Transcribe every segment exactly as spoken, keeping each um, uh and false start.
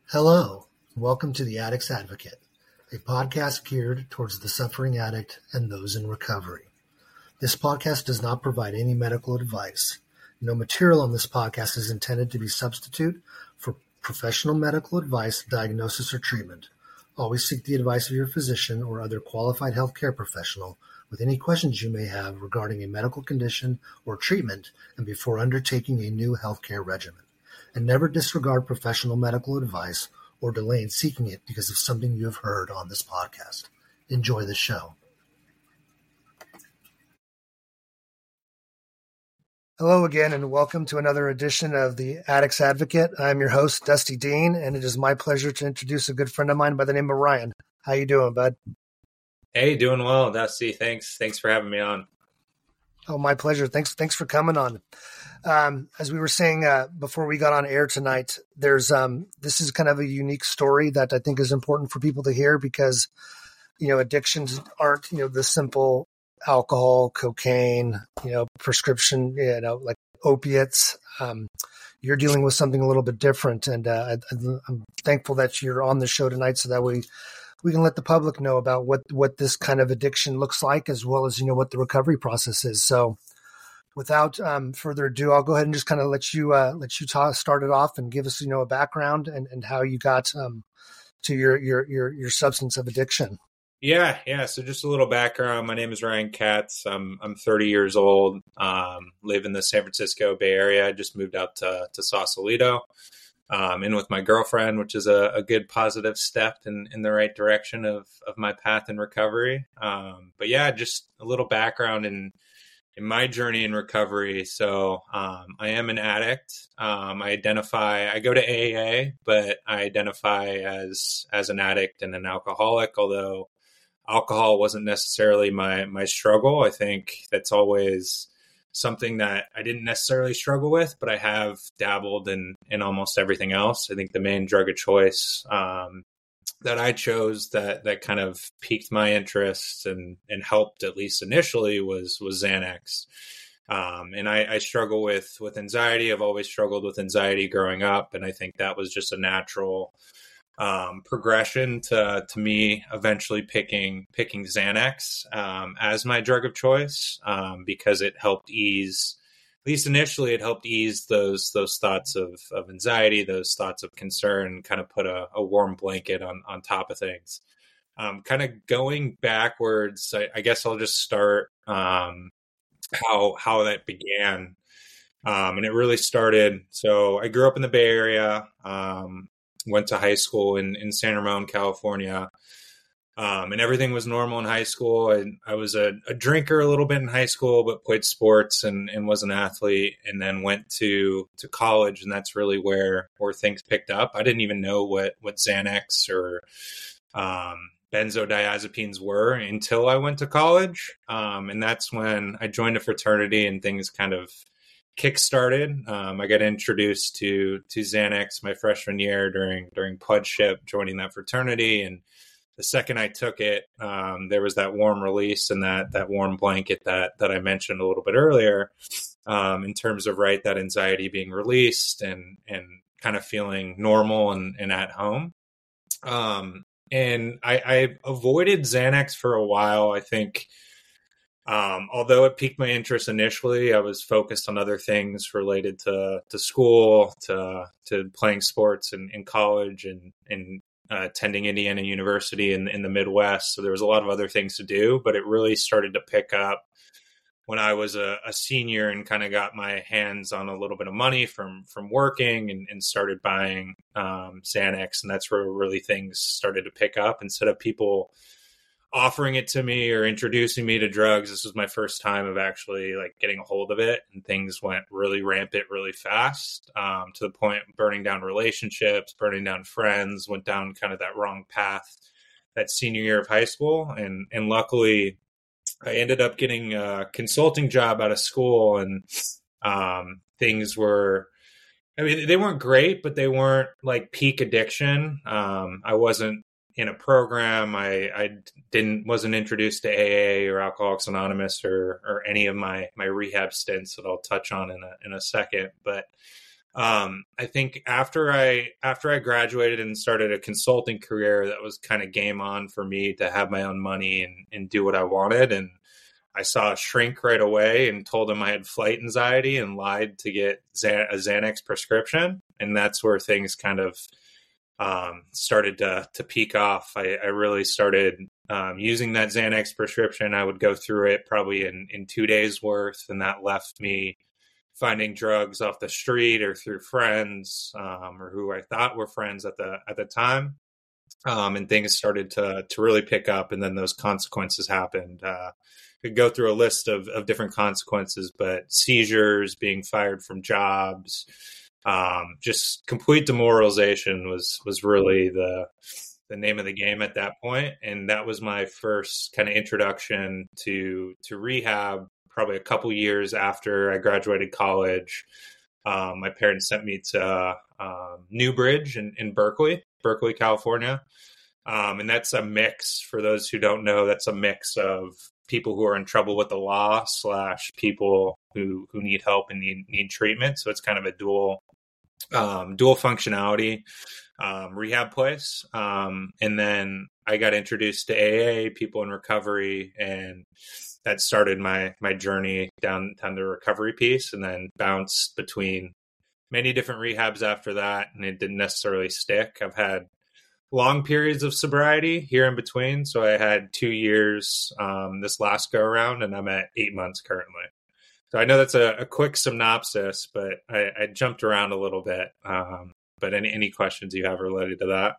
Hello, and welcome to The Addict's Advocate, a podcast geared towards the suffering addict and those in recovery. This podcast does not provide any medical advice. No material on this podcast is intended to be substitute for professional medical advice, diagnosis, or treatment. Always seek the advice of your physician or other qualified healthcare professional with any questions you may have regarding a medical condition or treatment and before undertaking a new healthcare regimen. And never disregard professional medical advice or delay in seeking it because of something you have heard on this podcast. Enjoy the show. Hello again, and welcome to another edition of the Addict's Advocate. I'm your host, Dusty Dean, and it is my pleasure to introduce a good friend of mine by the name of Ryan. How you doing, bud? Hey, doing well, Dusty. Thanks. Thanks for having me on. Oh, my pleasure. Thanks. Thanks for coming on. Um, as we were saying uh, before we got on air tonight, there's um, this is kind of a unique story that I think is important for people to hear because, you know, addictions aren't, you know, the simple alcohol, cocaine, you know, prescription, you know, like opiates. Um, you're dealing with something a little bit different, and uh, I, I'm thankful that you're on the show tonight so that we we can let the public know about what what this kind of addiction looks like, as well as, you know, what the recovery process is. So, without um, further ado, I'll go ahead and just kind of let you uh, let you talk, start it off and give us, you know, a background and, and how you got um, to your, your your your substance of addiction. Yeah, yeah. So just a little background. My name is Ryan Katz. I'm I'm thirty years old. Um, live in the San Francisco Bay Area. I just moved out to to Sausalito. Um, in with my girlfriend, which is a, a good positive step in, in the right direction of of my path in recovery. Um, but yeah, just a little background in. in my journey in recovery. So um, I am an addict. Um, I identify, I go to A A, but I identify as as an addict and an alcoholic, although alcohol wasn't necessarily my my struggle. I think that's always something that I didn't necessarily struggle with, but I have dabbled in, in almost everything else. I think the main drug of choice um, that I chose that that kind of piqued my interest and and helped, at least initially, was was Xanax. Um, and I, I struggle with with anxiety. I've always struggled with anxiety growing up, and I think that was just a natural um, progression to to me eventually picking picking Xanax um, as my drug of choice um, because it helped ease. At least initially, it helped ease those those thoughts of, of anxiety, those thoughts of concern, kind of put a, a warm blanket on, on top of things. Um, kind of going backwards, I, I guess I'll just start um, how how that began. Um, and it really started, so I grew up in the Bay Area, um, went to high school in, in San Ramon, California. Um, and everything was normal in high school. I, I was a, a drinker a little bit in high school, but played sports and, and was an athlete, and then went to, to college. And that's really where, where things picked up. I didn't even know what, what Xanax or um, benzodiazepines were until I went to college. Um, and that's when I joined a fraternity and things kind of kick-started. Um, I got introduced to, to Xanax my freshman year during, during pudship, joining that fraternity. And the second I took it, um, there was that warm release and that that warm blanket that that I mentioned a little bit earlier, um, in terms of right that anxiety being released and and kind of feeling normal and, and at home. Um, and I, I avoided Xanax for a while. I think, um, although it piqued my interest initially, I was focused on other things related to to school, to to playing sports in, in college, and and Uh, attending Indiana University in, in the Midwest. So there was a lot of other things to do, but it really started to pick up when I was a, a senior and kind of got my hands on a little bit of money from, from working and, and started buying um, Xanax. And that's where really things started to pick up. Instead of people offering it to me or introducing me to drugs, this was my first time of actually like getting a hold of it, and things went really rampant really fast, um, to the point of burning down relationships, burning down friends, went down kind of that wrong path that senior year of high school. And, and luckily I ended up getting a consulting job out of school, and um, things were, I mean, they weren't great, but they weren't like peak addiction. Um, I wasn't in a program. I, I didn't wasn't introduced to A A or Alcoholics Anonymous or or any of my my rehab stints that I'll touch on in a in a second. But Um, I think after I after I graduated and started a consulting career, that was kind of game on for me to have my own money and, and do what I wanted. And I saw a shrink right away and told him I had flight anxiety and lied to get Xan- a Xanax prescription. And that's where things kind of um, started to, to peak off. I, I really started um, using that Xanax prescription. I would go through it probably in, in two days worth. And that left me finding drugs off the street or through friends um, or who I thought were friends at the at the time. Um, and things started to to really pick up. And then those consequences happened. Uh, could go through a list of, of different consequences, but seizures, being fired from jobs, um, just complete demoralization was, was really the, the name of the game at that point. And that was my first kind of introduction to, to rehab, probably a couple years after I graduated college. Um, my parents sent me to um, Newbridge in, in Berkeley, Berkeley, California. Um, and that's a mix, for those who don't know, that's a mix of people who are in trouble with the law slash people who, who need help and need, need treatment. So it's kind of a dual, um, dual functionality, um, rehab place. Um, and then I got introduced to A A, people in recovery, and that started my, my journey down, down the recovery piece, and then bounced between many different rehabs after that. And it didn't necessarily stick. I've had long periods of sobriety here in between. So I had two years um, this last go around, and I'm at eight months currently. So I know that's a, a quick synopsis, but I, I jumped around a little bit. Um, but any, any questions you have related to that?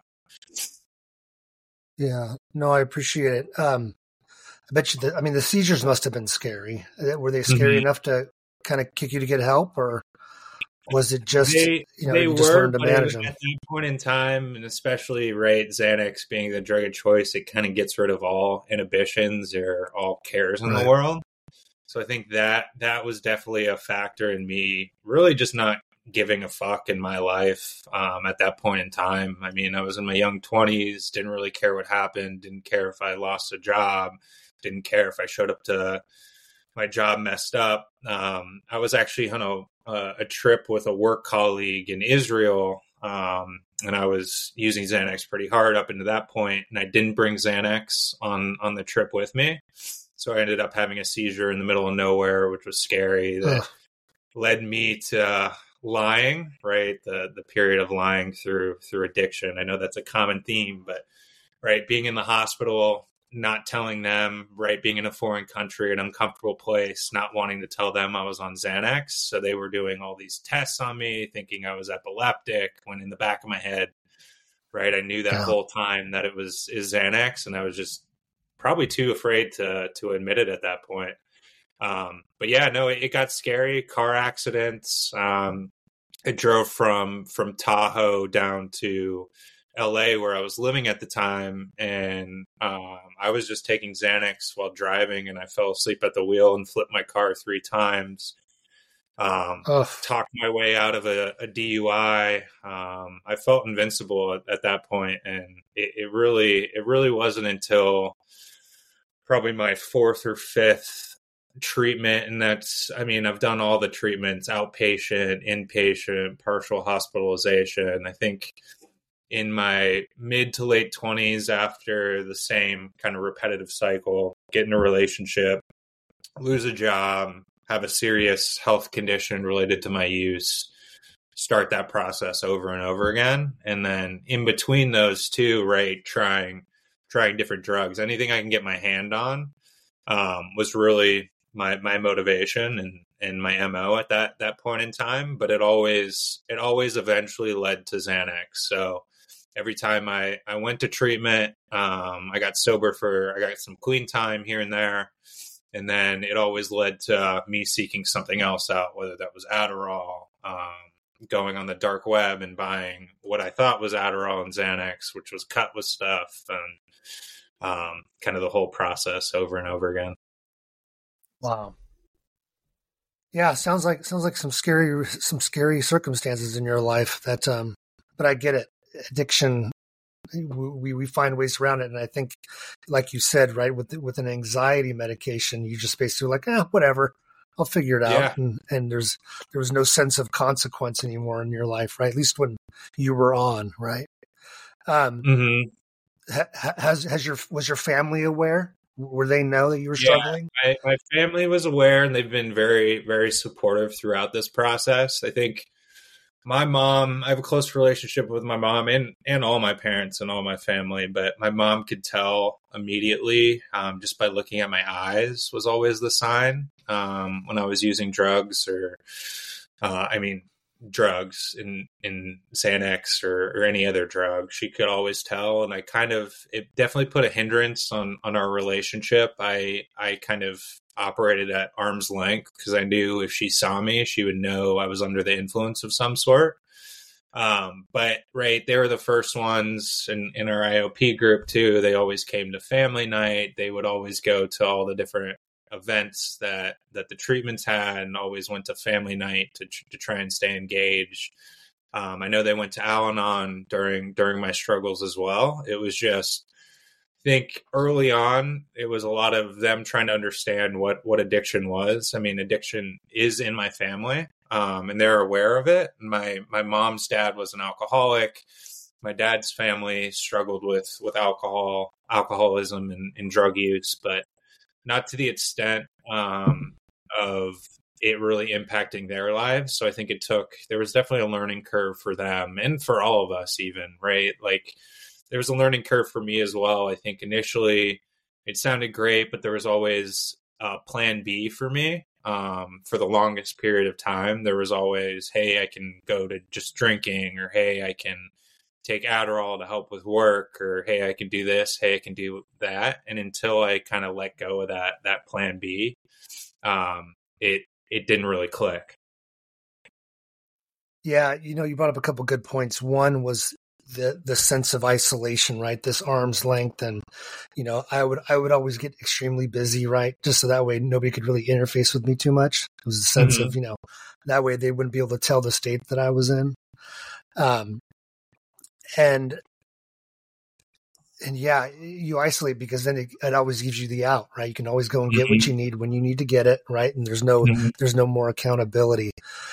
Yeah, no, I appreciate it. Um, I bet you that, I mean, the seizures must have been scary. Were they scary Mm-hmm. enough to kind of kick you to get help, or was it just, they, you know, they you just were, learned to but manage at them? that point in time, and especially right, Xanax being the drug of choice, it kind of gets rid of all inhibitions or all cares in Right. the world. So I think that that was definitely a factor in me really just not giving a fuck in my life um, at that point in time. I mean, I was in my young twenties, didn't really care what happened, didn't care if I lost a job, didn't care if I showed up to my job messed up. Um, I was actually on a, uh, a trip with a work colleague in Israel, um, and I was using Xanax pretty hard up into that point, and I didn't bring Xanax on, on the trip with me. So I ended up having a seizure in the middle of nowhere, which was scary. That Ugh. led me to uh, lying, right? The the period of lying through through addiction. I know that's a common theme, but right, being in the hospital, not telling them, right, being in a foreign country, an uncomfortable place, not wanting to tell them I was on Xanax. So they were doing all these tests on me, thinking I was epileptic, when in the back of my head, right, I knew that Yeah. whole time that it was is Xanax, and I was just probably too afraid to to admit it at that point. Um, but yeah, no, it, it got scary. Car accidents. Um, I drove from from Tahoe down to L A where I was living at the time, and um, I was just taking Xanax while driving, and I fell asleep at the wheel and flipped my car three times. Um, Ugh. talked my way out of a, a D U I. Um, I felt invincible at, at that point, and it, it really, it really wasn't until probably my fourth or fifth treatment. And that's, I mean, I've done all the treatments, outpatient, inpatient, partial hospitalization. I think in my mid to late twenties, after the same kind of repetitive cycle, get in a relationship, lose a job, have a serious health condition related to my use, start that process over and over again. And then in between those two, right, trying trying different drugs, anything I can get my hand on, um, was really my my motivation and and my M O at that that point in time. But it always it always eventually led to Xanax. So every time I, I went to treatment, um, I got sober for, I got some clean time here and there. And then it always led to me seeking something else out, whether that was Adderall, um, going on the dark web and buying what I thought was Adderall and Xanax, which was cut with stuff, and um, kind of the whole process over and over again. Wow. Yeah, sounds like sounds like some scary some scary circumstances in your life. That, um, but I get it. Addiction, we we find ways around it, and I think, like you said, right, with with an anxiety medication, you just basically like, ah, eh, whatever, I'll figure it out. Yeah. And, and there's, there was no sense of consequence anymore in your life, right? At least when you were on, right? Um, Mm-hmm. ha, has, has your, was your family aware? Were they know that you were Yeah, struggling? my, my family was aware, and they've been very, very supportive throughout this process. I think my mom, I have a close relationship with my mom and, and all my parents and all my family, but my mom could tell immediately, um, just by looking at my eyes was always the sign, um, when I was using drugs or, uh, I mean, drugs in, in Xanax or, or any other drug. She could always tell. And I kind of, it definitely put a hindrance on, on our relationship. I, I kind of operated at arm's length because I knew if she saw me, she would know I was under the influence of some sort. Um, but right, they were the first ones in, in our I O P group too. They always came to family night. They would always go to all the different events that, that the treatments had, and always went to family night to, to try and stay engaged. Um, I know they went to Al-Anon during, during my struggles as well. It was just, I think early on, it was a lot of them trying to understand what, what addiction was. I mean, addiction is in my family, um, and they're aware of it. My, my mom's dad was an alcoholic. My dad's family struggled with, with alcohol, alcoholism and, and drug use, but not to the extent, um, of it really impacting their lives. So I think it took, there was definitely a learning curve for them and for all of us even, right? Like, there was a learning curve for me as well. I think initially it sounded great, but there was always a plan B for me. Um, for the longest period of time, there was always, hey, I can go to just drinking, or hey, I can take Adderall to help with work, or hey, I can do this, hey, I can do that. And until I kind of let go of that, that plan B, um, it, it didn't really click. Yeah. You know, you brought up a couple good points. One was the, the sense of isolation, right? This arm's length. And, you know, I would, I would always get extremely busy, right? Just so that way nobody could really interface with me too much. It was a sense mm-hmm. of, you know, that way they wouldn't be able to tell the state that I was in. Um, and, and yeah, you isolate because then it, it always gives you the out, right? You can always go and get mm-hmm. what you need when you need to get it, right? And there's no, mm-hmm. there's no more accountability.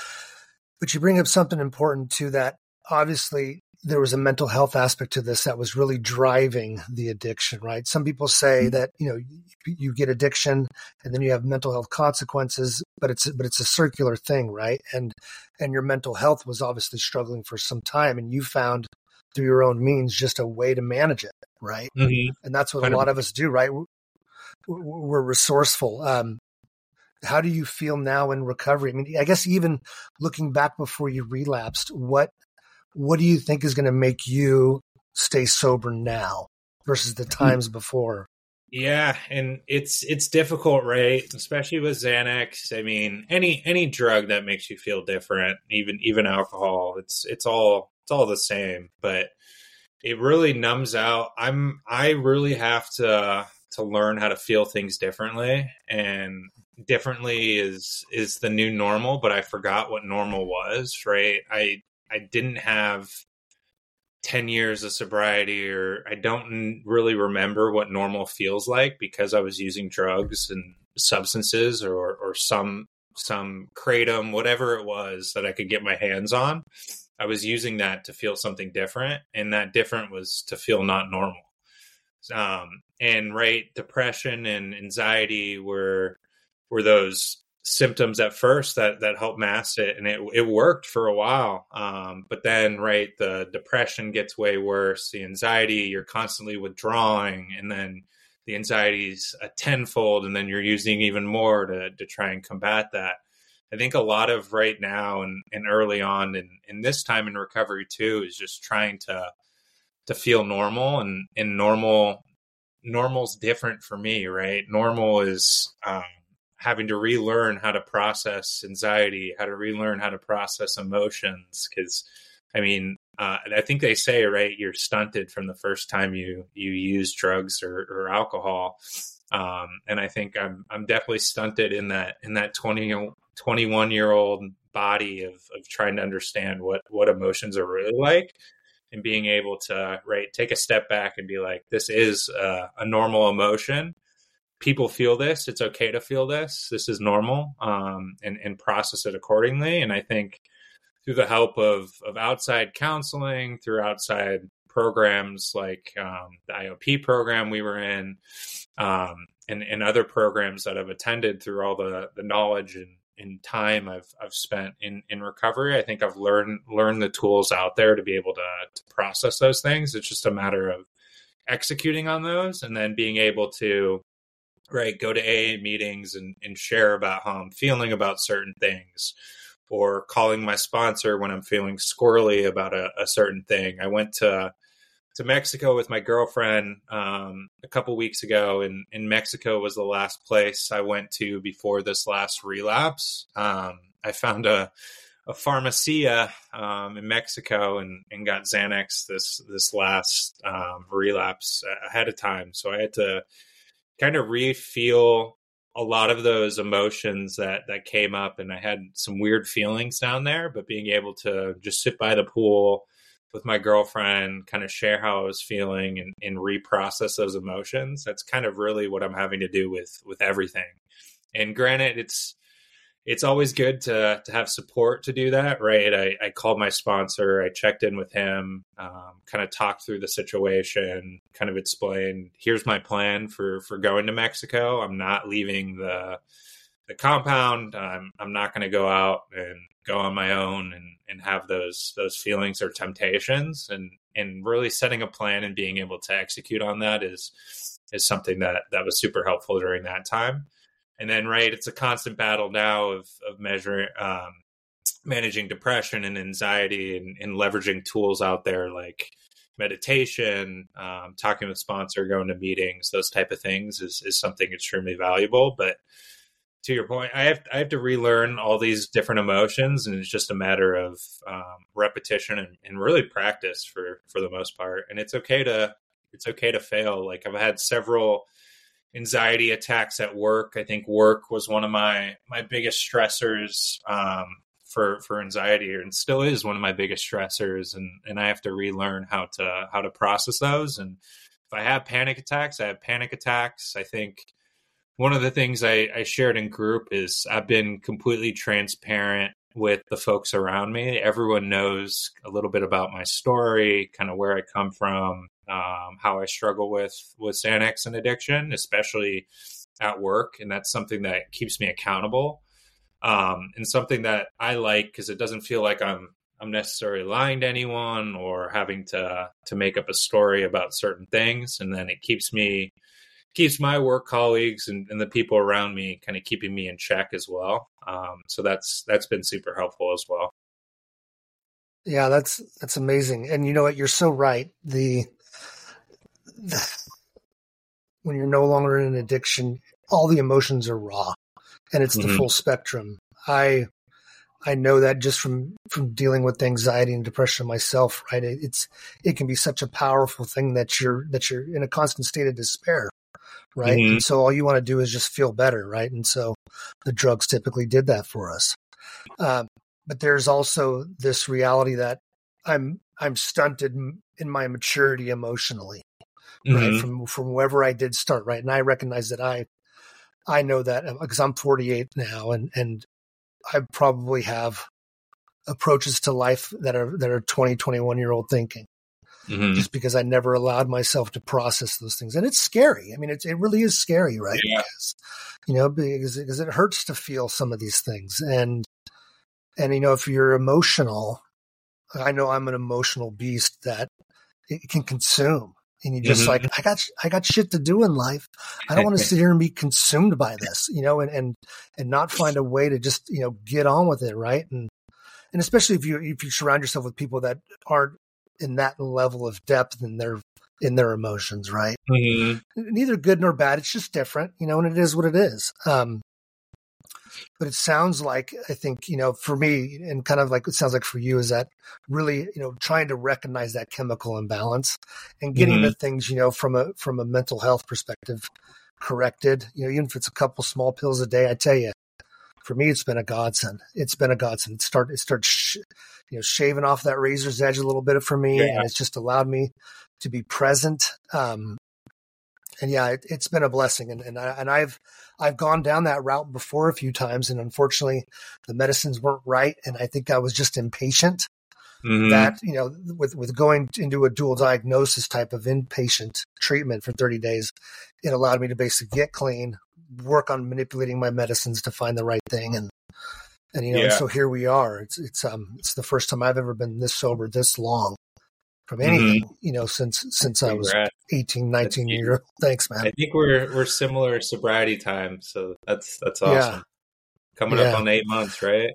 But you bring up something important too, that obviously there was a mental health aspect to this that was really driving the addiction, right? Some people say mm-hmm. that, you know, you, you get addiction and then you have mental health consequences, but it's, but it's a circular thing, right? And, and your mental health was obviously struggling for some time, and you found through your own means just a way to manage it, right? Mm-hmm. And that's what a lot of us do, right? We're resourceful. Um, how do you feel now in recovery? I mean, I guess even looking back before you relapsed, what, What do you think is going to make you stay sober now versus the times before? Yeah, and it's it's difficult, right? Especially with Xanax. I mean, any any drug that makes you feel different, even even alcohol, it's it's all it's all the same, but it really numbs out. I'm I really have to to learn how to feel things differently, and differently is is the new normal, but I forgot what normal was, right? I I didn't have ten years of sobriety, or I don't really remember what normal feels like because I was using drugs and substances, or, or some, some kratom, whatever it was that I could get my hands on. I was using that to feel something different. And that different was to feel not normal. Um, and right, depression and anxiety were, were those symptoms at first that that helped mask it, and it it worked for a while, um but then right, the depression gets way worse, the anxiety, you're constantly withdrawing, and then the anxiety's a tenfold, and then you're using even more to to try and combat that. I think a lot of right now and, and early on and in, in this time in recovery too is just trying to to feel normal, and and normal normal's different for me, right? Normal is um having to relearn how to process anxiety, how to relearn how to process emotions. Because, I mean, uh, I think they say, right, you're stunted from the first time you you use drugs or, or alcohol. Um, and I think I'm I'm definitely stunted in that in that twenty, twenty-one year old body of of trying to understand what what emotions are really like, and being able to right take a step back and be like, this is uh, a normal emotion. people feel this. It's okay to feel this. This is normal, um, and, and process it accordingly. And I think through the help of, of outside counseling, through outside programs like um, the I O P program we were in, um, and, and other programs that I've attended, through all the, the knowledge and, and time I've I've spent in, in recovery, I think I've learned learned the tools out there to be able to, to process those things. It's just a matter of executing on those, and then being able to, right, go to A A meetings and, and share about how I'm feeling about certain things, or calling my sponsor when I'm feeling squirrely about a, a certain thing. I went to to Mexico with my girlfriend um, a couple weeks ago, and in Mexico was the last place I went to before this last relapse. Um, I found a, a pharmacia um, in Mexico and, and got Xanax this this last um, relapse ahead of time. So I had to kind of re-feel a lot of those emotions that that came up, and I had some weird feelings down there, but being able to just sit by the pool with my girlfriend, kind of share how I was feeling and, and reprocess those emotions. That's kind of really what I'm having to do with, with everything. And granted, it's, it's always good to, to have support to do that. Right. I, I called my sponsor, I checked in with him, um, kind of talked through the situation, kind of explained, here's my plan for, for going to Mexico. I'm not leaving the, the compound. I'm, I'm not going to go out and go on my own and, and have those, those feelings or temptations, and, and really setting a plan and being able to execute on that is, is something that, that was super helpful during that time. And then, right, it's a constant battle now of, of measuring, um, managing depression and anxiety, and, and leveraging tools out there like meditation, um, talking with sponsor, going to meetings, those type of things is, is something extremely valuable. But to your point, I have I have to relearn all these different emotions, and it's just a matter of um, repetition and, and really practice for for the most part. And it's okay to it's okay to fail. Like, I've had several anxiety attacks at work. I think work was one of my my biggest stressors um, for for anxiety, and still is one of my biggest stressors. And and I have to relearn how to how to process those. And if I have panic attacks, I have panic attacks. I think one of the things I, I shared in group is I've been completely transparent with the folks around me. Everyone knows a little bit about my story, kind of where I come from, um, how I struggle with, with Xanax and addiction, especially at work. And that's something that keeps me accountable. Um, and something that I like, because it doesn't feel like I'm I'm necessarily lying to anyone or having to to make up a story about certain things. And then it keeps me keeps my work colleagues and, and the people around me kind of keeping me in check as well. Um, so that's, that's been super helpful as well. Yeah, that's, that's amazing. And you know what? You're so right. The, the when you're no longer in an addiction, all the emotions are raw, and it's the mm-hmm. full spectrum. I, I know that just from, from dealing with anxiety and depression myself, right? It, it's, it can be such a powerful thing that you're, that you're in a constant state of despair. Right. Mm-hmm. And so all you want to do is just feel better. Right. And so the drugs typically did that for us. Um, but there's also this reality that I'm, I'm stunted in my maturity emotionally, mm-hmm. right. From, from wherever I did start. Right. And I recognize that I, I know that because I'm forty-eight now, and, and I probably have approaches to life that are, that are twenty, twenty-one year old thinking. Mm-hmm. Just because I never allowed myself to process those things. And it's scary. I mean, it's, it really is scary, right? Yeah. Because, you know, because, because it hurts to feel some of these things. And, and, you know, if you're emotional, I know I'm an emotional beast that it can consume. And you just mm-hmm. like, I got, I got shit to do in life. I don't want to sit here and be consumed by this, you know, and, and, and not find a way to just, you know, get on with it. Right. And, and especially if you, if you surround yourself with people that aren't in that level of depth in their, in their emotions, right? Mm-hmm. Neither good nor bad. It's just different, you know, and it is what it is. Um, but it sounds like, I think, you know, for me, and kind of like it sounds like for you, is that really, you know, trying to recognize that chemical imbalance and getting mm-hmm. the things, you know, from a, from a mental health perspective corrected, you know, even if it's a couple small pills a day. I tell you, for me, it's been a godsend. It's been a godsend. It started, it started, sh- you know, shaving off that razor's edge a little bit for me, yeah. and it's just allowed me to be present. Um, and yeah, it, it's been a blessing. And, and I, and I've, I've gone down that route before a few times, and unfortunately the medicines weren't right. And I think I was just impatient mm-hmm. that, you know, with, with going into a dual diagnosis type of inpatient treatment for thirty days, it allowed me to basically get clean, work on manipulating my medicines to find the right thing. And, and, you know, yeah. and so here we are. It's, it's, um, it's the first time I've ever been this sober this long from anything, mm-hmm. you know, since, since I was eighteen, nineteen years old. Thanks, man. I think we're, we're similar sobriety time. So that's, that's awesome. Yeah. Coming yeah. up on eight months, right?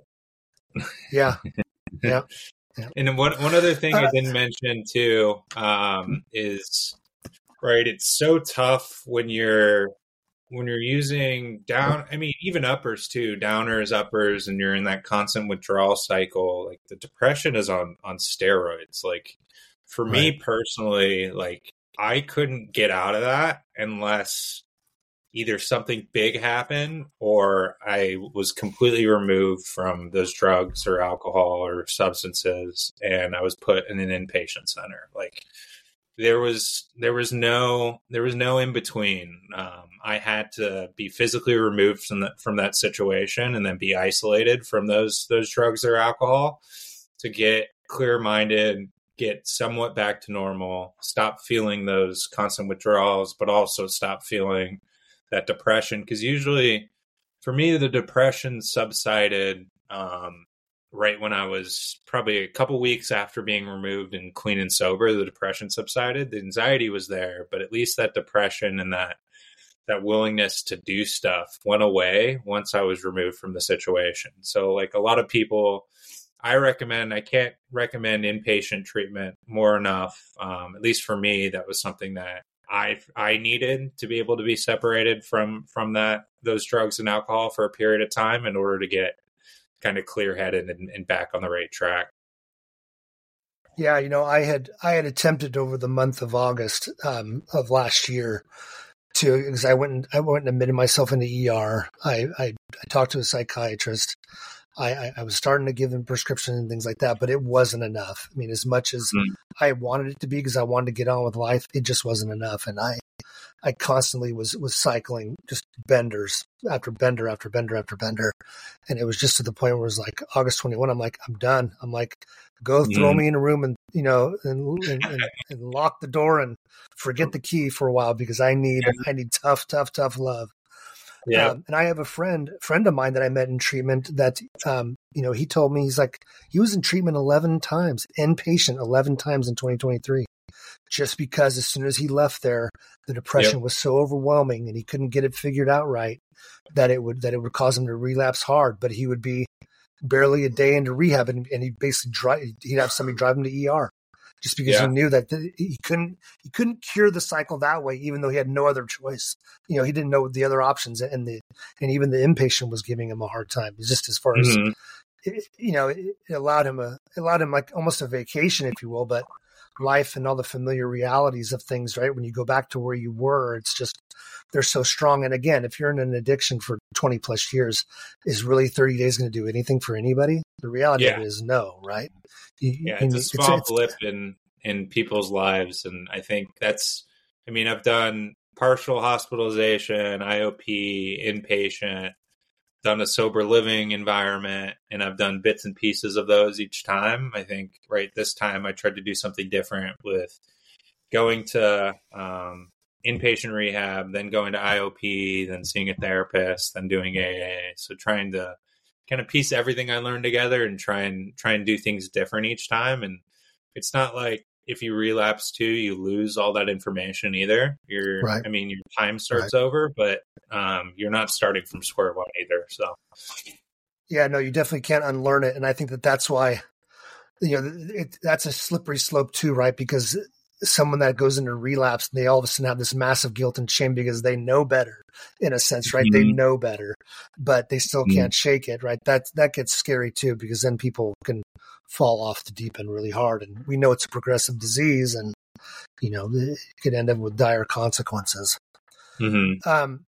Yeah. Yeah. yeah. And one, one other thing uh, I didn't mention too, um, is right. It's so tough when you're, when you're using down, I mean, even uppers too, downers, uppers, and you're in that constant withdrawal cycle, like the depression is on, on steroids. Like for right. me personally, like I couldn't get out of that unless either something big happened or I was completely removed from those drugs or alcohol or substances. And I was put in an inpatient center. Like, There was there was no there was no in between. Um, I had to be physically removed from that from that situation and then be isolated from those those drugs or alcohol to get clear minded, get somewhat back to normal, stop feeling those constant withdrawals, but also stop feeling that depression. Because usually, for me, the depression subsided Um, right when I was probably a couple weeks after being removed and clean and sober. The depression subsided. The anxiety was there, but at least that depression and that that willingness to do stuff went away once I was removed from the situation. So like a lot of people, I recommend, I can't recommend inpatient treatment more enough. Um, at least for me, that was something that I I needed to be able to be separated from from that those drugs and alcohol for a period of time in order to get kind of clear-headed and, and back on the right track. Yeah, you know, I had I had attempted over the month of August um, of last year to, because I went and I went and admitted myself in the E R. I I, I talked to a psychiatrist. I, I, I was starting to give him prescriptions and things like that, but it wasn't enough. I mean, as much as mm. I wanted it to be, because I wanted to get on with life, it just wasn't enough. And I I constantly was was cycling just benders after bender after bender after bender. And it was just to the point where it was like August twenty-first, I'm like, I'm done. I'm like, go mm. throw me in a room and, you know, and, and, and, and lock the door and forget the key for a while, because I need, yeah. I need tough, tough, tough love. Yeah. Um, and I have a friend, friend of mine that I met in treatment that, um, you know, he told me, he's like, he was in treatment eleven times, inpatient eleven times in twenty twenty-three, just because as soon as he left there, the depression yep. was so overwhelming and he couldn't get it figured out right that it would, that it would cause him to relapse hard. But he would be barely a day into rehab and, and he'd basically drive, he'd have somebody drive him to E R. Just because yeah. he knew that the, he couldn't, he couldn't cure the cycle that way, even though he had no other choice. You know, he didn't know the other options, and the and even the inpatient was giving him a hard time. Just as far mm-hmm. as it, you know, it, it allowed him a, it allowed him like almost a vacation, if you will. But life and all the familiar realities of things, right? When you go back to where you were, it's just they're so strong. And again, if you're in an addiction for twenty plus years, is really thirty days going to do anything for anybody? The reality yeah. of it is no, right? You, yeah, it's a small it's, blip it's, in, in people's lives. And I think that's, I mean, I've done partial hospitalization, I O P, inpatient, done a sober living environment, and I've done bits and pieces of those each time. I think right this time I tried to do something different with going to um, inpatient rehab, then going to I O P, then seeing a therapist, then doing A A. So trying to kind of piece everything I learned together and try and try and do things different each time. And it's not like if you relapse too, you lose all that information either. You're, right. I mean, your time starts right. over, but um, you're not starting from square one either. So, yeah, no, you definitely can't unlearn it. And I think that that's why, you know, it, that's a slippery slope too, right? Because someone that goes into relapse, they all of a sudden have this massive guilt and shame because they know better, in a sense, right? Mm-hmm. They know better, but they still mm-hmm. can't shake it, right? That that gets scary too, because then people can fall off the deep end really hard. And we know it's a progressive disease, and you know it could end up with dire consequences. Mm-hmm. Um,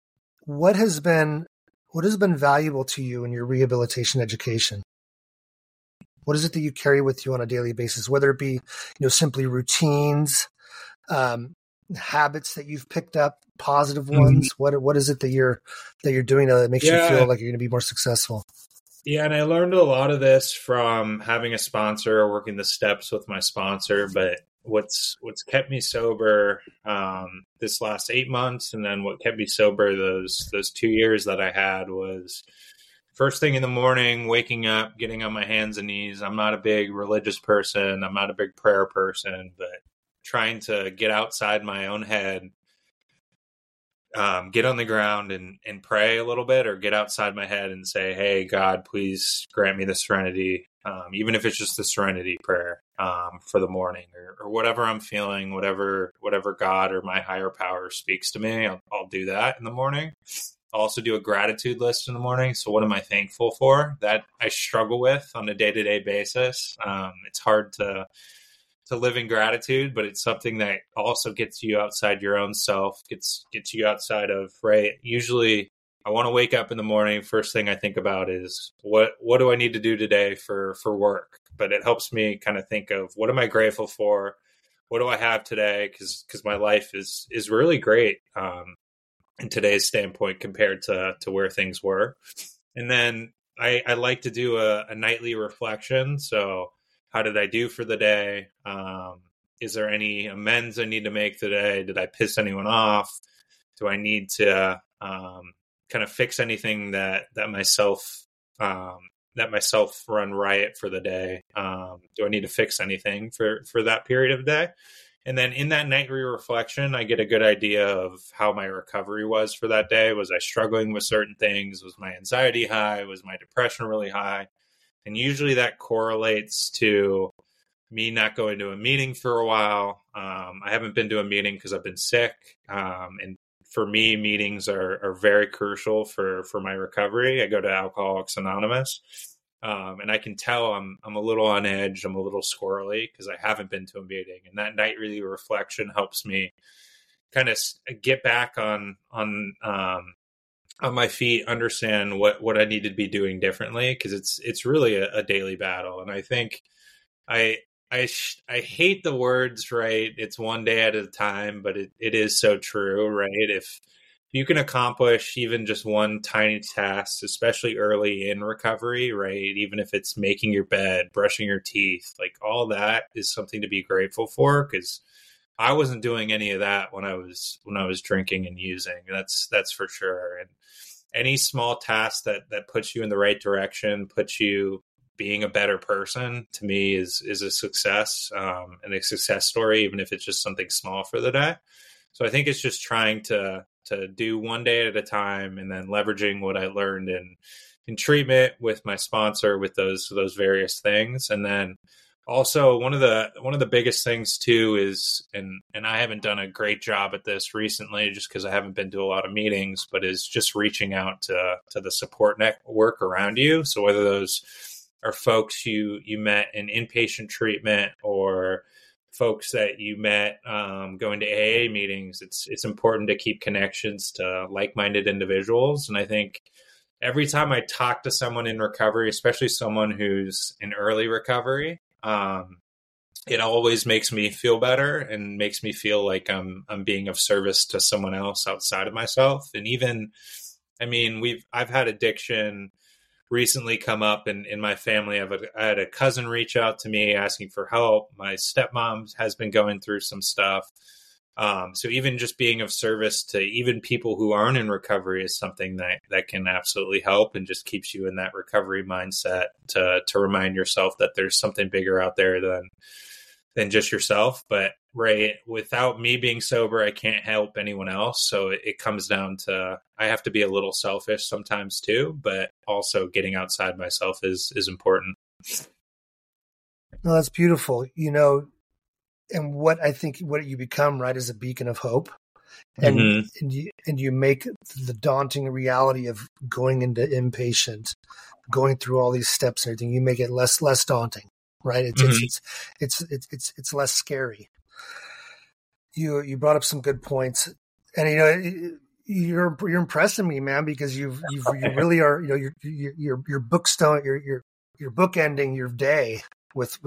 what has been what has been valuable to you in your rehabilitation education? What is it that you carry with you on a daily basis, whether it be, you know, simply routines, um, habits that you've picked up, positive ones? Mm-hmm. What what is it that you're that you're doing that makes yeah. you feel like you're going to be more successful? Yeah, and I learned a lot of this from having a sponsor or working the steps with my sponsor. But what's what's kept me sober um, this last eight months, and then what kept me sober those those two years that I had was first thing in the morning, waking up, getting on my hands and knees. I'm not a big religious person. I'm not a big prayer person, but trying to get outside my own head, um, get on the ground and, and pray a little bit, or get outside my head and say, hey, God, please grant me the serenity, um, even if it's just the serenity prayer um, for the morning, or, or whatever I'm feeling, whatever whatever God or my higher power speaks to me, I'll, I'll do that in the morning. I'll also do a gratitude list in the morning. So what am I thankful for? That I struggle with on a day-to-day basis. Um, it's hard to to live in gratitude, but it's something that also gets you outside your own self, gets gets you outside of, right? Usually I want to wake up in the morning. First thing I think about is what what do I need to do today for for work? But it helps me kind of think of, what am I grateful for? What do I have today? Because because my life is is really great. Um, in today's standpoint compared to, to where things were. And then I, I like to do a, a nightly reflection. So how did I do for the day? Um, is there any amends I need to make today? Did I piss anyone off? Do I need to um, kind of fix anything that, that myself, um, that myself run riot for the day? Um, do I need to fix anything for, for that period of the day? And then in that nightly reflection, I get a good idea of how my recovery was for that day. Was I struggling with certain things? Was my anxiety high? Was my depression really high? And usually that correlates to me not going to a meeting for a while. Um, I haven't been to a meeting because I've been sick. Um, and for me, meetings are, are very crucial for, for my recovery. I go to Alcoholics Anonymous. Um, and I can tell I'm I'm a little on edge. I'm a little squirrely because I haven't been to a meeting. And that nightly reflection helps me kind of get back on on um, on my feet, understand what, what I need to be doing differently, because it's it's really a, a daily battle. And I think I I sh- I hate the words, right? It's one day at a time, but it, it is so true, right? If you can accomplish even just one tiny task, especially early in recovery, right? Even if it's making your bed, brushing your teeth, like all that is something to be grateful for, because I wasn't doing any of that when I was when I was drinking and using. That's that's for sure. And any small task that that puts you in the right direction, puts you being a better person, to me is is a success, um, and a success story, even if it's just something small for the day. So I think it's just trying to to do one day at a time, and then leveraging what I learned in, in treatment with my sponsor, with those, those various things. And then also one of the, one of the biggest things too is, and, and I haven't done a great job at this recently just because I haven't been to a lot of meetings, but is just reaching out to, to the support network around you. So whether those are folks you, you met in inpatient treatment, or folks that you met um, going to A A meetings, it's it's important to keep connections to like-minded individuals. And I think every time I talk to someone in recovery, especially someone who's in early recovery, um, it always makes me feel better and makes me feel like I'm I'm being of service to someone else outside of myself. And even, I mean, we've I've had addiction recently come up in, in my family. I've a, I had a cousin reach out to me asking for help. My stepmom has been going through some stuff. Um, so even just being of service to even people who aren't in recovery is something that, that can absolutely help, and just keeps you in that recovery mindset to, to remind yourself that there's something bigger out there than, than just yourself. But right, without me being sober, I can't help anyone else. So it, it comes down to, I have to be a little selfish sometimes too, but also getting outside myself is, is important. No, that's beautiful. You know, and what I think what you become, right, is a beacon of hope. And, mm-hmm. and you, and you make the daunting reality of going into inpatient, going through all these steps and everything, you make it less, less daunting, right? It's, mm-hmm. it's, it's, it's, it's, it's less scary. You, you brought up some good points, and, you know, you're, you're impressing me, man, because you've, you've, you really are, you know, your, your, your, your bookstone, your, your, your book ending your day with, with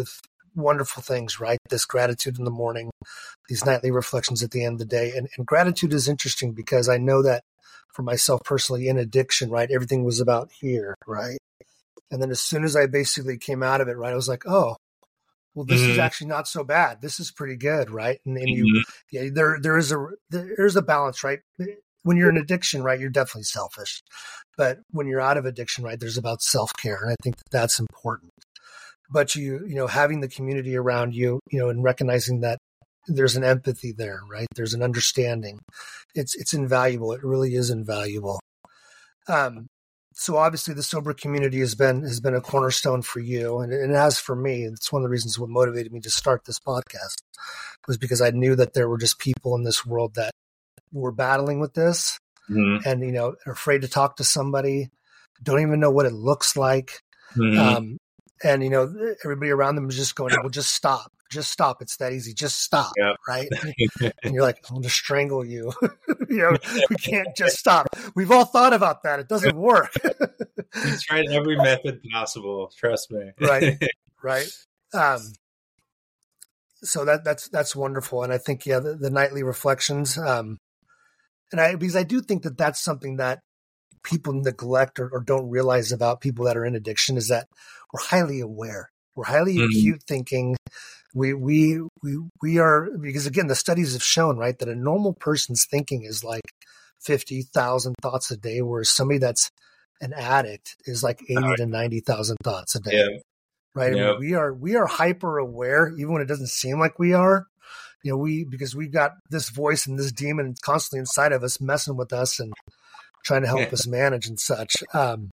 wonderful things, right? This gratitude in the morning, these nightly reflections at the end of the day. And, and gratitude is interesting because I know that for myself personally in addiction, right, everything was about here, right? And then as soon as I basically came out of it, right, I was like, oh, well, this mm-hmm. is actually not so bad. This is pretty good, right? And, and mm-hmm. you, yeah, there, there is a, there's a balance, right? When you're in addiction, right, you're definitely selfish. But when you're out of addiction, right, there's about self-care. And I think that that's important. But you, you know, having the community around you, you know, and recognizing that there's an empathy there, right? There's an understanding. It's, it's invaluable. It really is invaluable. Um, So obviously the sober community has been has been a cornerstone for you, and it has for me. It's one of the reasons what motivated me to start this podcast was because I knew that there were just people in this world that were battling with this, mm-hmm. and you know, are afraid to talk to somebody, don't even know what it looks like, mm-hmm. um, and you know, everybody around them is just going, "Well, just stop, just stop. It's that easy. Just stop." Yep. Right? And you're like, "I'm going to strangle you." You know, we can't just stop. We've all thought about that. It doesn't work. He's tried every method possible. Trust me. Right. Right. Um, so that that's that's wonderful, and I think yeah, the, the nightly reflections, um, and I because I do think that that's something that people neglect or, or don't realize about people that are in addiction is that we're highly aware. We're highly mm-hmm. acute thinking. We, we, we, we are, because again, the studies have shown, right, that a normal person's thinking is like fifty thousand thoughts a day, whereas somebody that's an addict is like eighty to ninety thousand thoughts a day. Yeah. Right. Yeah. I mean, we are, we are hyper aware, even when it doesn't seem like we are, you know, we, because we've got this voice and this demon constantly inside of us messing with us and trying to help yeah. us manage and such. Um,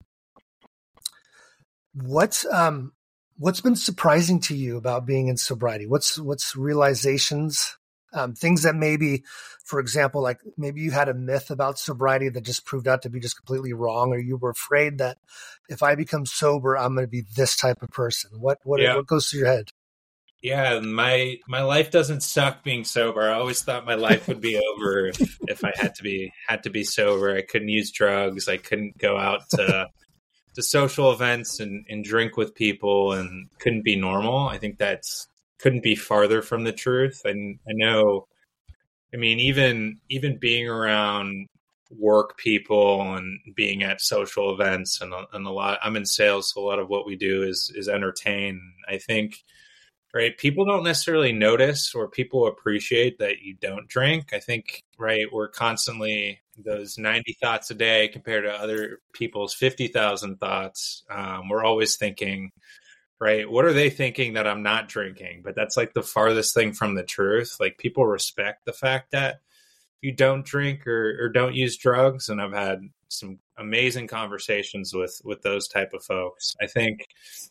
what, um, What's been surprising to you about being in sobriety? What's what's realizations, um, things that maybe, for example, like maybe you had a myth about sobriety that just proved out to be just completely wrong, or you were afraid that if I become sober, I'm going to be this type of person. What what yeah. what goes through your head? Yeah, my my life doesn't suck being sober. I always thought my life would be over if, if I had to be had to be sober. I couldn't use drugs. I couldn't go out to. to social events and, and drink with people and couldn't be normal. I think that's couldn't be farther from the truth. And I know, I mean, even, even being around work people and being at social events and, and a lot, I'm in sales. So a lot of what we do is, is entertain. I think, right. People don't necessarily notice or people appreciate that you don't drink. I think, right. We're constantly those ninety thoughts a day compared to other people's fifty thousand thoughts. Um, we're always thinking, right, what are they thinking that I'm not drinking? But that's like the farthest thing from the truth. Like people respect the fact that you don't drink or, or don't use drugs. And I've had some amazing conversations with, with those type of folks. I think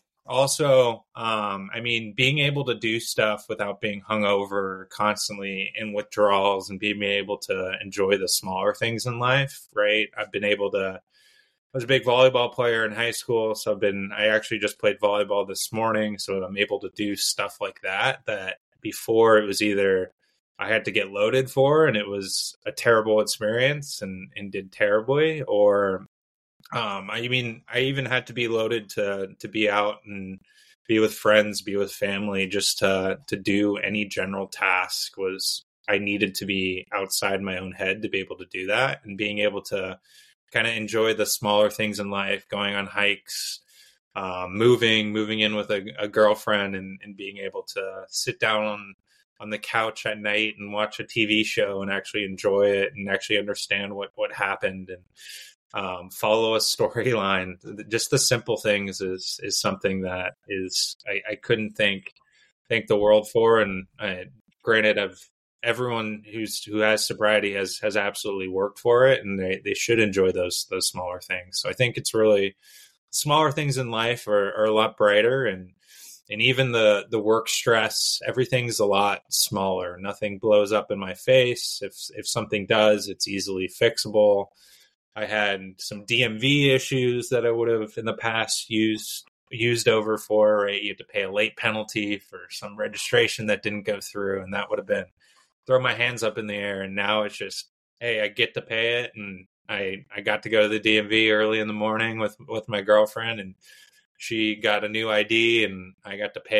also, um, I mean, being able to do stuff without being hungover, constantly in withdrawals, and being able to enjoy the smaller things in life, right? I've been able to, I was a big volleyball player in high school. So I've been, I actually just played volleyball this morning. So I'm able to do stuff like that, that before it was either I had to get loaded for, and it was a terrible experience and, and did terribly, or Um, I mean, I even had to be loaded to to be out and be with friends, be with family, just to to do any general task. Was I needed to be outside my own head to be able to do that, and being able to kind of enjoy the smaller things in life, going on hikes, um, moving, moving in with a, a girlfriend, and, and being able to sit down on on the couch at night and watch a T V show and actually enjoy it and actually understand what what happened and. Um, follow a storyline. Just the simple things is is something that is I, I couldn't thank thank the world for. And I, granted, I've everyone who's who has sobriety has has absolutely worked for it, and they, they should enjoy those those smaller things. So I think it's really smaller things in life are, are a lot brighter, and and even the the work stress, everything's a lot smaller. Nothing blows up in my face. If if something does, it's easily fixable. I had some D M V issues that I would have in the past used used over for, right? You had to pay a late penalty for some registration that didn't go through, and that would have been throw my hands up in the air. And now it's just, hey, I get to pay it, and I I got to go to the D M V early in the morning with with my girlfriend, and she got a new I D, and I got to pay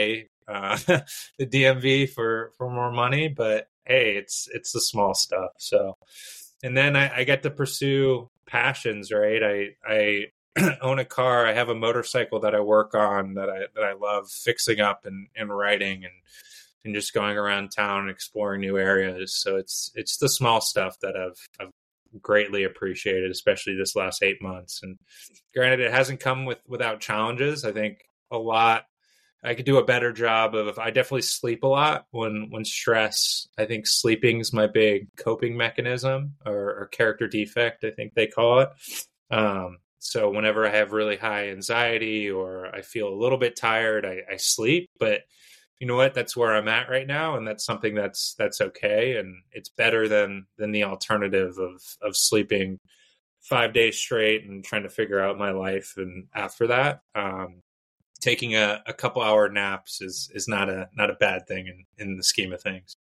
uh, the D M V for, for more money, but hey, it's, it's the small stuff. So, and then I, I get to pursue passions, right? I, I own a car. I have a motorcycle that I work on that I, that I love fixing up and, and riding and, and just going around town and exploring new areas. So it's, it's the small stuff that I've, I've greatly appreciated, especially this last eight months. And granted, it hasn't come with, without challenges. I think a lot, I could do a better job of, I definitely sleep a lot when, when stress. I think sleeping is my big coping mechanism or, or character defect, I think they call it. Um, so whenever I have really high anxiety or I feel a little bit tired, I, I sleep, but you know what, that's where I'm at right now. And that's something that's, that's okay. And it's better than, than the alternative of, of sleeping five days straight and trying to figure out my life. And after that, um, taking a, a couple hour naps is, is not a, not a bad thing in, in the scheme of things.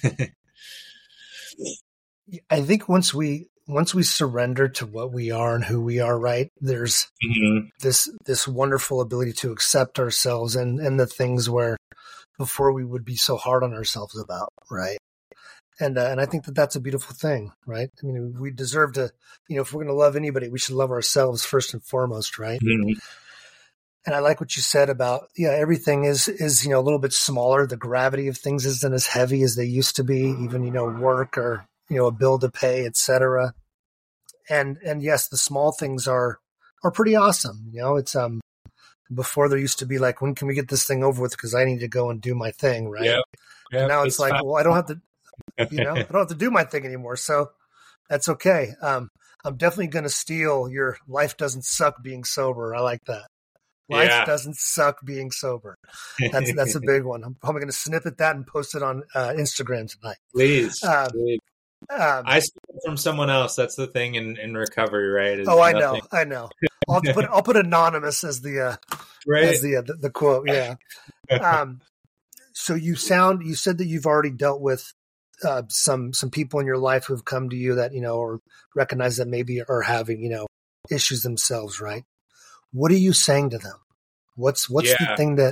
I think once we, once we surrender to what we are and who we are, right, there's mm-hmm. this, this wonderful ability to accept ourselves and, and the things where before we would be so hard on ourselves about, right. And, uh, and I think that that's a beautiful thing, right? I mean, we deserve to, you know, if we're going to love anybody, we should love ourselves first and foremost, right? Mm-hmm. And I like what you said about, yeah, everything is, is, you know, a little bit smaller. The gravity of things isn't as heavy as they used to be, even, you know, work or, you know, a bill to pay, et cetera. And, and yes, the small things are, are pretty awesome. You know, it's, um, before there used to be like, when can we get this thing over with? Because I need to go and do my thing. Right. Yep. Yep. Now it's, it's like, fine. Well, I don't have to, you know, I don't have to do my thing anymore. So that's okay. Um, I'm definitely going to steal your life doesn't suck being sober. I like that. Life yeah. doesn't suck being sober. That's that's a big one. I'm probably going to snippet that and post it on uh, Instagram tonight. Please. Um, please. Um, I stole it from someone else. That's the thing in, in recovery, right? Is oh, I nothing. know. I know. I'll put I'll put anonymous as the uh, right. as the, uh, the the quote. Yeah. Um. So you sound. You said that you've already dealt with uh, some some people in your life who've come to you that you know or recognize that maybe are having you know issues themselves, right? What are you saying to them? What's what's yeah. the thing that,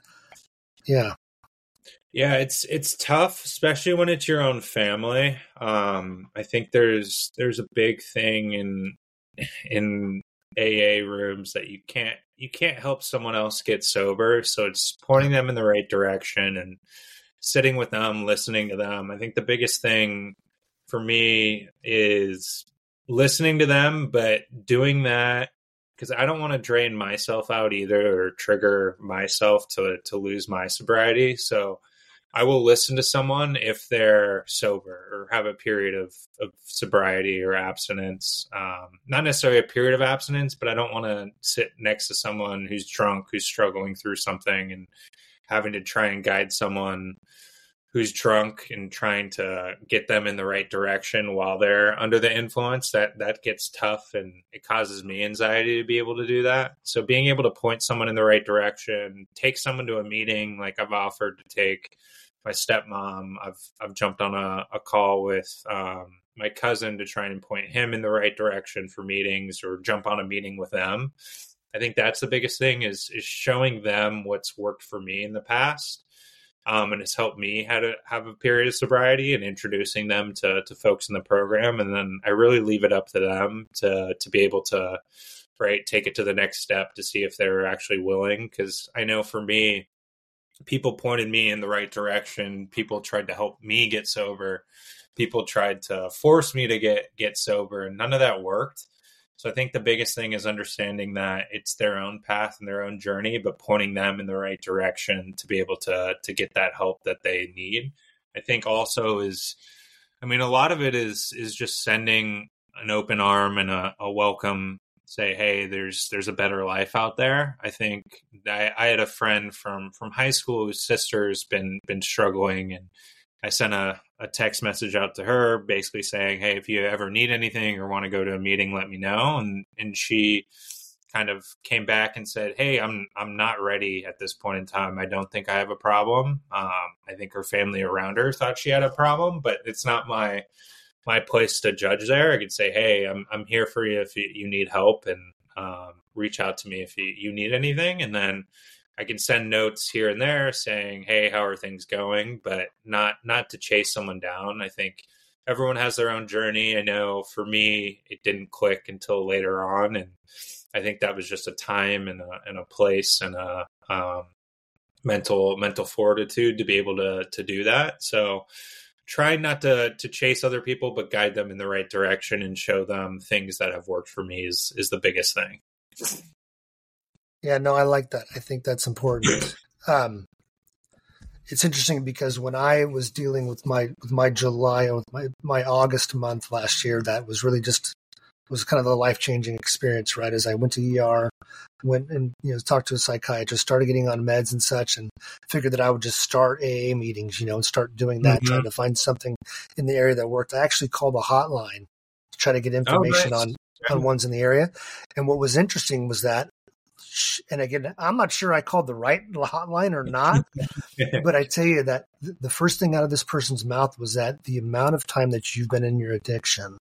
yeah. Yeah, it's it's tough, especially when it's your own family. Um, I think there's there's a big thing in in A A rooms that you can't you can't help someone else get sober. So it's pointing them in the right direction and sitting with them, listening to them. I think the biggest thing for me is listening to them, but doing that because I don't want to drain myself out either or trigger myself to to lose my sobriety. So I will listen to someone if they're sober or have a period of, of sobriety or abstinence. Um, not necessarily a period of abstinence, but I don't want to sit next to someone who's drunk, who's struggling through something and having to try and guide someone who's drunk and trying to get them in the right direction while they're under the influence. That that gets tough and it causes me anxiety to be able to do that. So being able to point someone in the right direction, take someone to a meeting like I've offered to take my stepmom. I've I've jumped on a, a call with um, my cousin to try and point him in the right direction for meetings or jump on a meeting with them. I think that's the biggest thing is is showing them what's worked for me in the past. Um, and it's helped me how to have a period of sobriety and introducing them to, to folks in the program. And then I really leave it up to them to, to be able to, right, take it to the next step to see if they're actually willing. Cause I know for me, people pointed me in the right direction. People tried to help me get sober. People tried to force me to get, get sober, and none of that worked. So I think the biggest thing is understanding that it's their own path and their own journey, but pointing them in the right direction to be able to to get that help that they need. I think also is, I mean, a lot of it is is just sending an open arm and a, a welcome, say, hey, there's there's a better life out there. I think I, I had a friend from from high school whose sister's been been struggling, and I sent a, a text message out to her basically saying, hey, if you ever need anything or want to go to a meeting, let me know. And and she kind of came back and said, hey, I'm I'm not ready at this point in time. I don't think I have a problem. Um, I think her family around her thought she had a problem, but it's not my my place to judge there. I could say, hey, I'm I'm here for you if you, you need help, and um, reach out to me if you, you need anything. And then I can send notes here and there saying, hey, how are things going? But not, not to chase someone down. I think everyone has their own journey. I know for me, it didn't click until later on. And I think that was just a time and a, and a place and a, um, mental, mental fortitude to be able to, to do that. So try not to, to chase other people, but guide them in the right direction and show them things that have worked for me is, is the biggest thing. Yeah, no, I like that. I think that's important. Um, it's interesting because when I was dealing with my with my July and with my, my August month last year, that was really just was kind of a life changing experience, right? As I went to E R, went and you know talked to a psychiatrist, started getting on meds and such, and figured that I would just start A A meetings, you know, and start doing that, mm-hmm. trying to find something in the area that worked. I actually called a hotline to try to get information oh, nice. on on ones in the area, and what was interesting was that. And again, I'm not sure I called the right hotline or not, but I tell you that the first thing out of this person's mouth was that the amount of time that you've been in your addiction,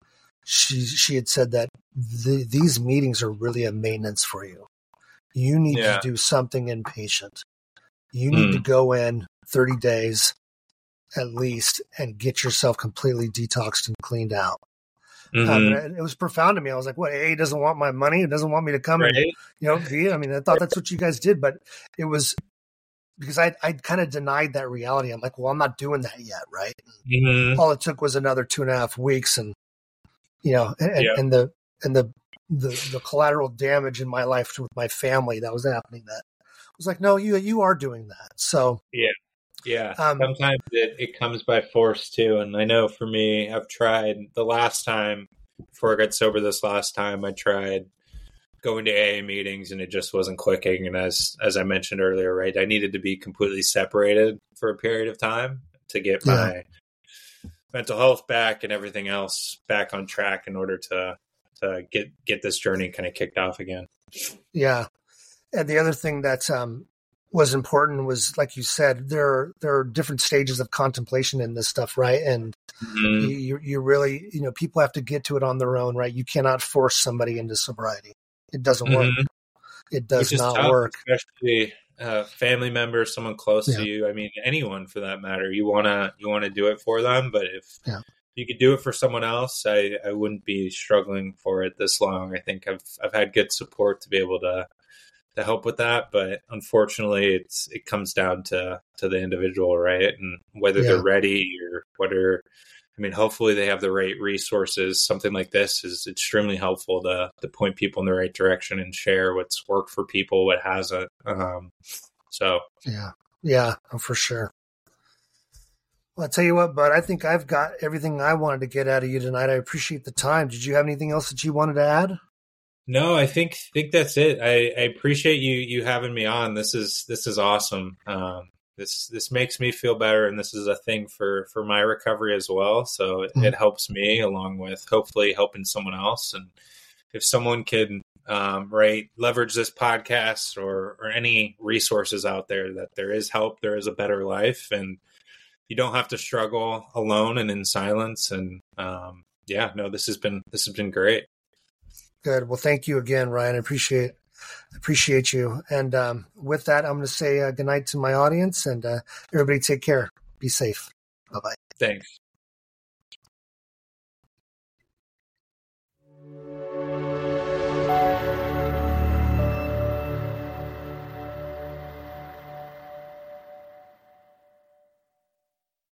she she had said that the, these meetings are really a maintenance for you. You need yeah. to do something inpatient. You need mm. to go in thirty days at least and get yourself completely detoxed and cleaned out. Mm-hmm. Um, and it was profound to me. I was like, what, A A doesn't want my money? It doesn't want me to come right. and, you know, be, I mean, I thought that's what you guys did, but it was because I I kind of denied that reality. I'm like, well, I'm not doing that yet. Right. Mm-hmm. All it took was another two and a half weeks. And, you know, and, yeah. and the, and the, the, the collateral damage in my life with my family that was happening, that was like, no, you, you are doing that. So, yeah. Yeah, um, sometimes it, it comes by force too. And I know for me, I've tried the last time, before I got sober this last time, I tried going to A A meetings and it just wasn't clicking. And as as I mentioned earlier, right, I needed to be completely separated for a period of time to get yeah. my mental health back and everything else back on track in order to to get, get this journey kind of kicked off again. Yeah. And the other thing that's um was important was, like you said, there there are different stages of contemplation in this stuff, right? And mm-hmm. you you really, you know, people have to get to it on their own, right? You cannot force somebody into sobriety. It doesn't mm-hmm. work. It does not tough, work. Especially uh, family members, someone close yeah. to you. I mean, anyone for that matter. You wanna you wanna do it for them, but if yeah. you could do it for someone else, I, I wouldn't be struggling for it this long. I think I've I've had good support to be able to. to help with that, but unfortunately it's it comes down to to the individual, right? And whether yeah. they're ready or whether I mean hopefully they have the right resources. Something like this is extremely helpful to to point people in the right direction and share what's worked for people, what hasn't. Um so yeah yeah for sure. Well, I'll tell you what, bud, I think I've got everything I wanted to get out of you tonight. I appreciate the time. Did you have anything else that you wanted to add? No, I think think that's it. I, I appreciate you you having me on. This is this is awesome. Um, this this makes me feel better, and this is a thing for, for my recovery as well. So it, mm-hmm. it helps me along with hopefully helping someone else. And if someone can um, right leverage this podcast or or any resources out there, that there is help, there is a better life, and you don't have to struggle alone and in silence. And um, yeah, no, this has been this has been great. Good. Well, thank you again, Ryan. I appreciate appreciate you. And um, with that, I'm going to say uh, good night to my audience, and uh, everybody take care. Be safe. Bye-bye. Thanks.